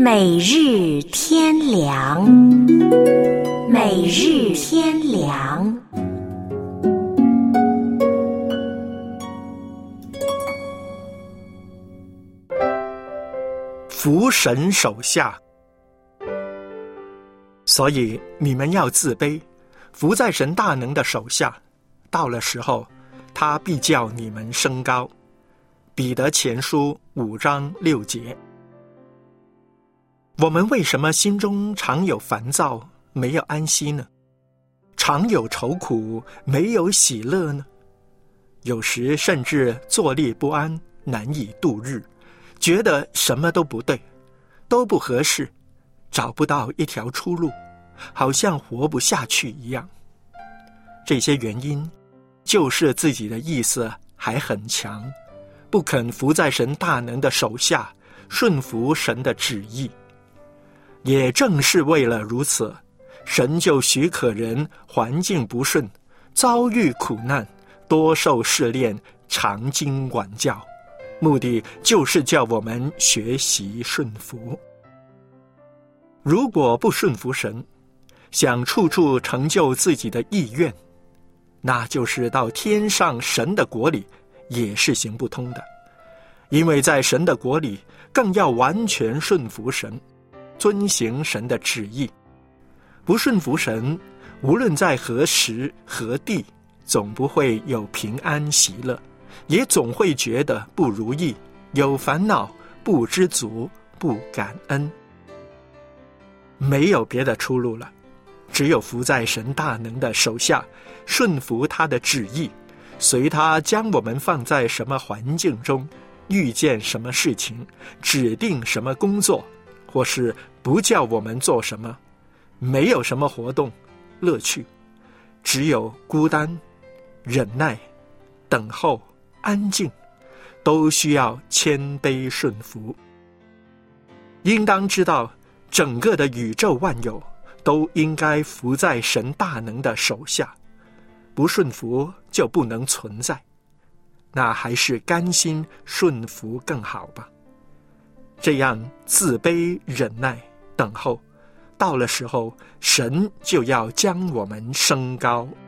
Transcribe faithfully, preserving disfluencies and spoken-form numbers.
每日天良，每日天良。 服神手下，所以你们要自卑，服在神大能的手下，到了时候，他必叫你们升高。彼得前书五章六节。我们为什么心中常有烦躁，没有安息呢？常有愁苦，没有喜乐呢？有时甚至坐立不安，难以度日，觉得什么都不对，都不合适，找不到一条出路，好像活不下去一样。这些原因就是自己的意思还很强，不肯服在神大能的手下，顺服神的旨意。也正是为了如此，神就许可人环境不顺，遭遇苦难，多受试炼，常经管教，目的就是叫我们学习顺服。如果不顺服神，想处处成就自己的意愿，那就是到天上神的国里也是行不通的。因为在神的国里，更要完全顺服神，遵行神的旨意。不顺服神，无论在何时何地，总不会有平安喜乐，也总会觉得不如意，有烦恼，不知足，不感恩。没有别的出路了，只有服在神大能的手下，顺服他的旨意，随他将我们放在什么环境中，遇见什么事情，指定什么工作，或是不叫我们做什么，没有什么活动乐趣，只有孤单、忍耐、等候、安静，都需要谦卑顺服。应当知道，整个的宇宙万有都应该服在神大能的手下，不顺服就不能存在，那还是甘心顺服更好吧。这样自卑、忍耐、等候，到了时候，神就要将我们升高。